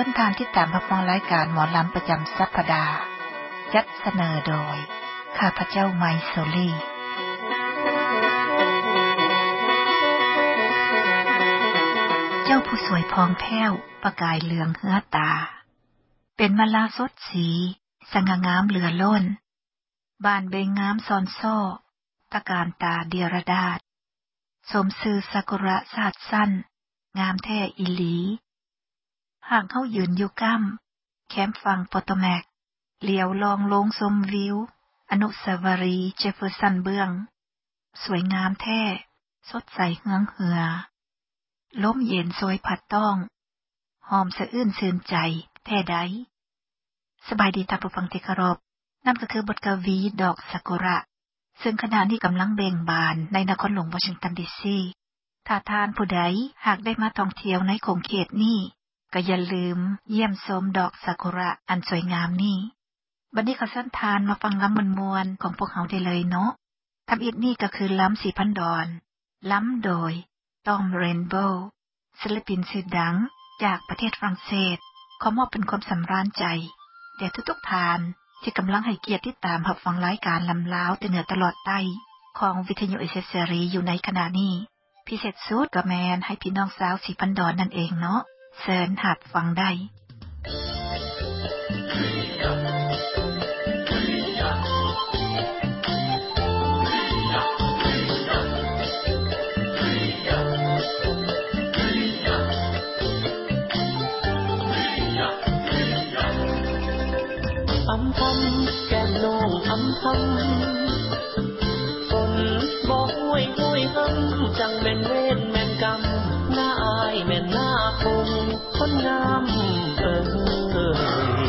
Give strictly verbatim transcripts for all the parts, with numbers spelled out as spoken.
ญทานที่ตามรับฟังรายการหมอลำประจำสัปดาห์จัดเสนอโดยข้าพเจ้าไมโซลีเจ้าผู้สวยพองแผ้วประกายเหลืองเหือตาเป็นมลาสดสีสง่างามเหลือล้นบานเบงงามซอนซ้อตะการตาเดียรดาษสมซื่อซากุระซาดสั้นงามแท้อีหลีห่างเข้ายืนอยู่ก้ำแคมป์ฟังโปโตแมกเลี้ยวลองลงชมวิวอนุสาวรีย์เจฟเฟอร์สันเบื้องสวยงามแท้สดใสเฮืองเหือลมเย็นโซยผัดต้องหอมสะอื้นชื่นใจแท้ใดสบายดีตามผู้ฟังที่เคารพนั่นก็คือบทกวีดอกซากุระซึ่งขณะนี้กำลังเบ่งบานในนครหลวงวอชิงตันดีซีถ้าทานผู้ใดหากได้มาท่องเที่ยวในคงเขตนี้ก็อย่าลืมเยี่ยมชมดอกซากุระอันสวยงามนี้บัดนี้ขอเชิญทานมาฟังลำมวลๆของพวกเขาได้เลยเนาะทำอีกนี่ก็คือลำสีพันดอนล้ำโดยตอมเรนโบว์ศิลปินชื่อดังจากประเทศฝรั่งเศสขอมอบเป็นความสำราญใจแด่ทุกๆทานที่กำลังให้เกียรติติดตามรับฟังรายการลำลาวแต่เหนือตลอดใต้ของวิทยุเอเชียรีอยู่ในขณะนี้พิเศษสุดก็แมนให้พี่น้องสาวสีพันดอนนั่นเองเนาะเชิญหัดฟังได้อำทำแก้มน้องอำทำฝนบ่ห้วยห้วยหำจังแม่นเวรแม่นกรรมหน้าอายแม่นหน้าคงคนงามเอ่ย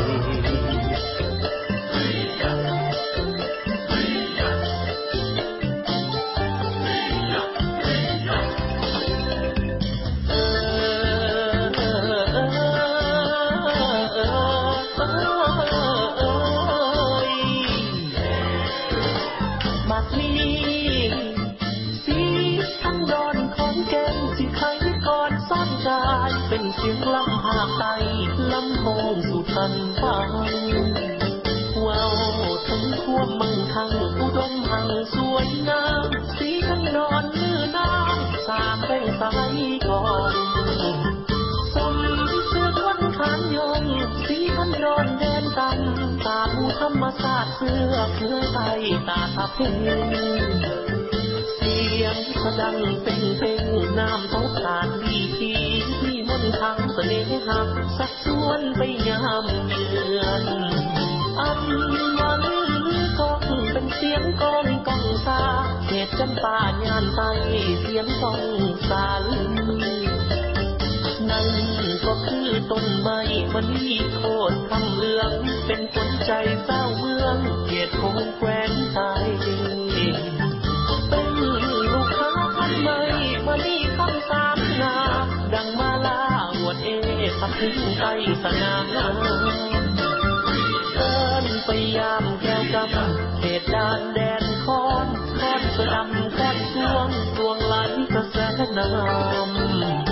เป็นเสียงลำภาคใต้ลำโพงสู่ทันฟังเว้าถึงท่วมมังคังอุดมหังสวยงามสีทั้งนอนมือน้ำสามแบ่งสายก่อนสมเสื้อควันขานยงสีทั้งนอนแดนดำตาผู้ธรรมศาสตร์เสื้อเพื่อไทยตาทับเพนเสียงสะดังเป็นเพลงน้ำทบสารดีทีมนต์ทางเสน่หาสักชวนไปยามเยือนอันวันกองเป็นเสียงกองกองซาเขตจำปาญานไตเสียงกองสาลนั่นก็คือต้นไม้มันมีโคตรคำเลืองเป็นคนใจเศร้าเมืองเขตคงแคว้นไทยเป็นลูกค้าพันไม้มันมีคำสามนาดังมาลาอวดเอสักถึงใจสนามเดินไปยามแก้วกำเขตด้านแดนคอนคอนสะดำคอนสวงดวงไหลกระแสน้ำ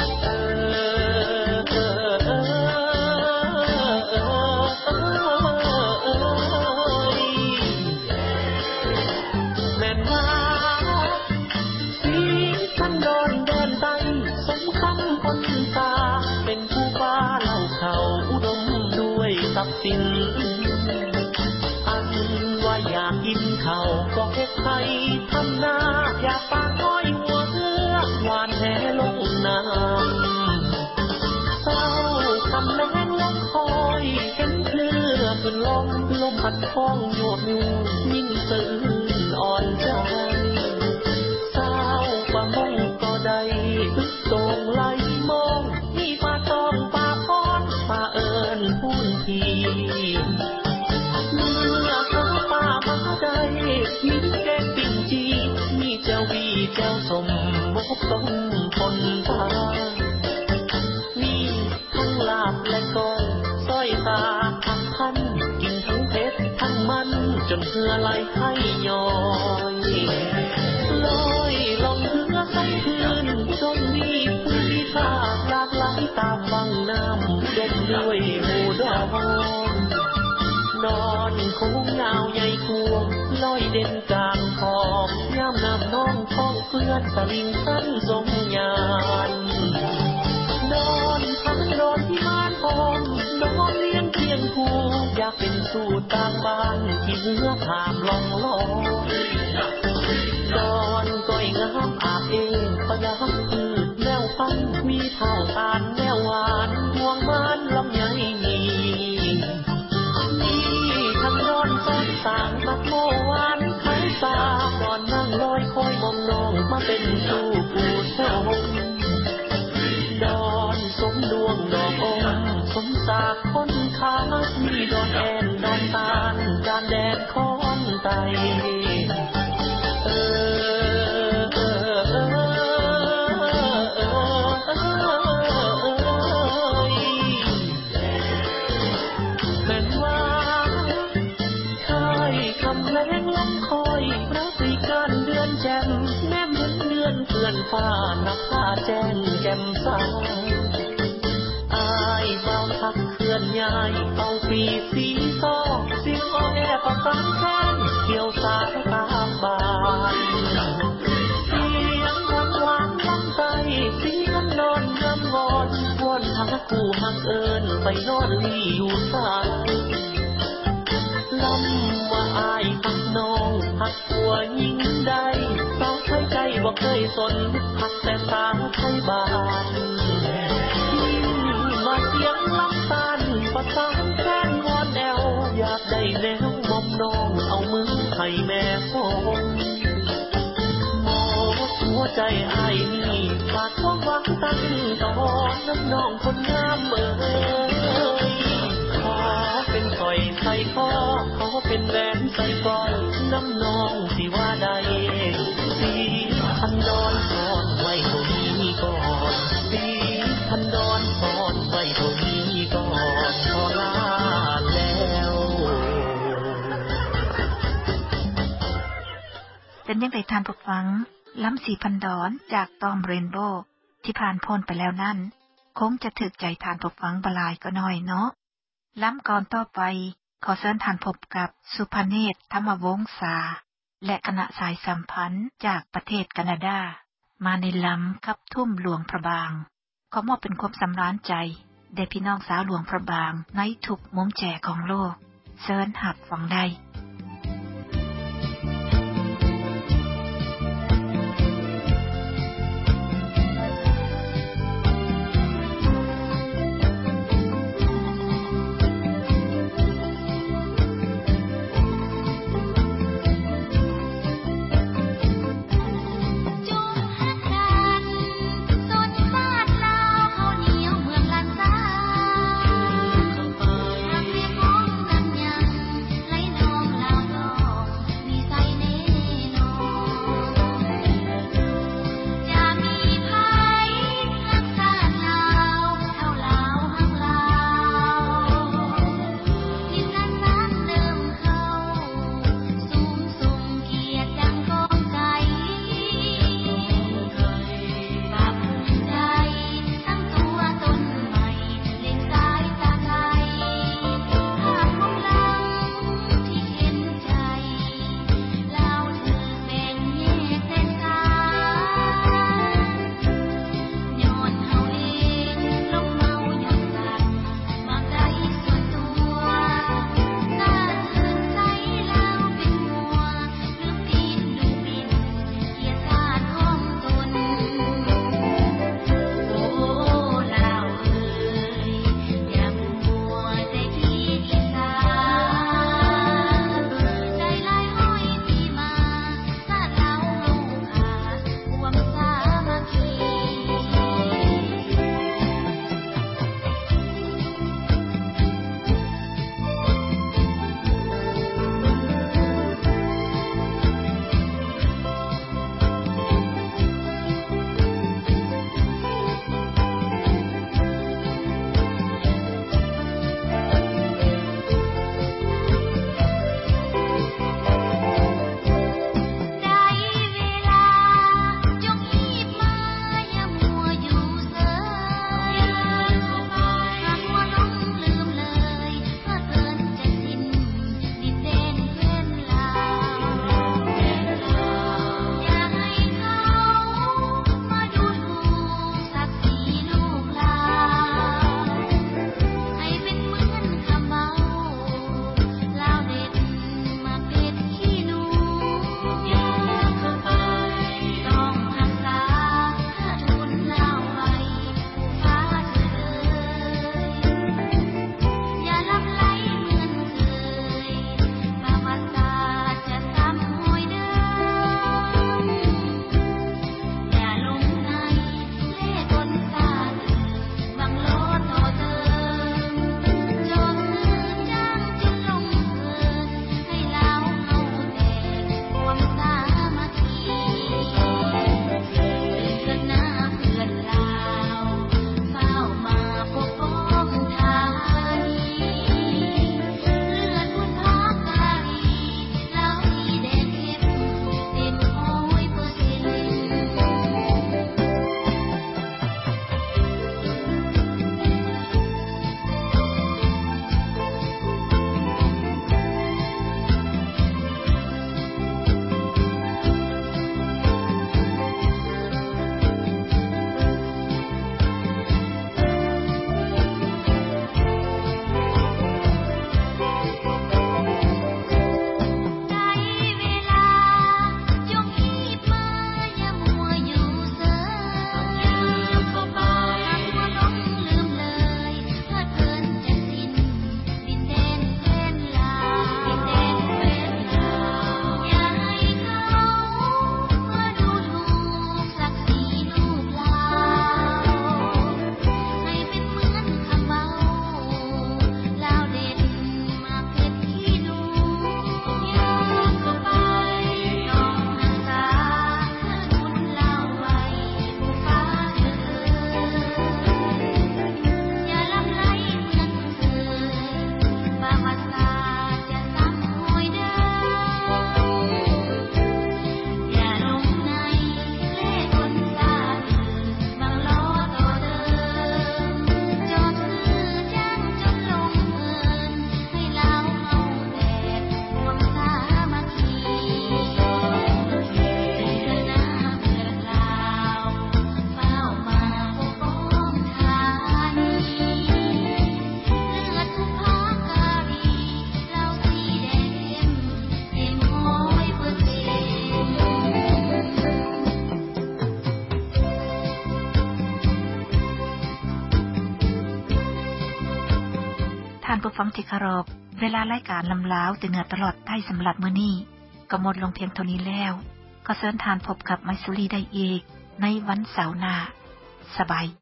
สินอันว่าอยากกินข้าวก็เฮ็ดให้ทำนาอยากปากห้อยหัวเรือหวานแหลงน้ำเศร้าคำแรงลมคอยเห็นเรือขึ้นลมลมพัดท้องโยดยิ่งตื่นอ่อนใจเศร้ากว่ามองก็ได้ตึกโด่งไหลมองมีปลาตองปลาพรปลาเอิญพูนทีเมื่อเขาป่ามาได้มีแกงปิ่งจีมีเจ้าบีเจ้าสมมกต้มพนปลามีทั้งลาบและก้อยสร้อยตาทั้งพันกินทั้งเพชรทั้งมันจนเหือไหลให้ย้อยลอยลงเรือสักคืนจนมีผู้พิฆาตหลากหลายตามวังน้ำดมเลืคงยาวใหญ่ควงลอยเด่นกลางขอบยามน้ำน้องท้องเพื่อนตะลิงทันทรงยานนอนพักนอนที่บ้านหอมนอนเลี้ยงเพียงคู่อยากเป็นสู่ต่างบ้านที่เหือถามลองลอยนอนก้อยงามอาบเองประดับพืชแนวพันมีเท่าตาลแนวหวานห่วงบ้านลำไยมีทั้งนอนซ้อนสางมักโมหวานเขาสานอนนั่งลอยคอยมองน้องมาเป็นสู่ผู้ชมดอนสมดวงดอกอมสมสากคนค้ามีดอนแอนดอนตาลการแดดของไตเออเออเออเออแม่นว่าคายคำแรงลมคอยพระศรีการเดือนแจ่มแนมเห็นเดือนเพื่อนฟ้านับผ้าแจ้งแจ่มใสอายเบาทักเคลื่อนย้ายเอาปีสีซอเสียงอ้อแอประสานแค้นเกี่ยวสายตามบานเสียงหวานหวานลำไส้เสียงนอนน้ำงอนวนหาคู่หักเอิญไปนอนลี่อยู่สายลำว่าอายหักน้องหักผัวยิ่งได้สาวไทยใจบ่เคยสนหักแต่สาวไทยบ้านมาเสียงลำตาลประสานแค้นงอนแอวอยากได้แนวมอมน้องเอามือให้แม่ฟงหมดหัวใจอ้ายนี่ฝากความหวังตั้งตอนน้ำน้องคนงามเอ่ยขอเป็นสร้อยใส่คอขอเป็นแหวนใส่ก้อยน้ำน้องสิว่าใดสีพันดอนซ่อนไว้ตรงนี้ก่อนสีพันดอนซ่อนไว้ตรงนี้ก่อนขอลาแล้วเป็นยังไงทานผู้ฟังล้ำสีพันดอนจากตอมเรนโบว์ที่ผ่านพ้นไปแล้วนั่นคงจะถึกใจทานผู้ฟังบลายก็น้อยเนาะล้ำก่อนต่อไปขอเชิญทานพบกับสุภเนศธรรมวงศาและคณะสายสัมพันธ์จากประเทศแคนาดามาในล้ำกับทุ่มหลวงพระบางขอมอบเป็นความสำราญใจแด่พี่น้องสาวหลวงพระบางในทุกมุมแจของโลกเชิญหับฟังได้น้องท่านผู้ฟังที่เคารพเวลารายการลำลาวตื่นเหนือตลอดใต้สำหรับมื้อนี้ก็หมดลงเพียงเท่านี้แล้วก็เชิญทานพบกับไมสุรีได้อีกในวันเสาร์หน้าสบาย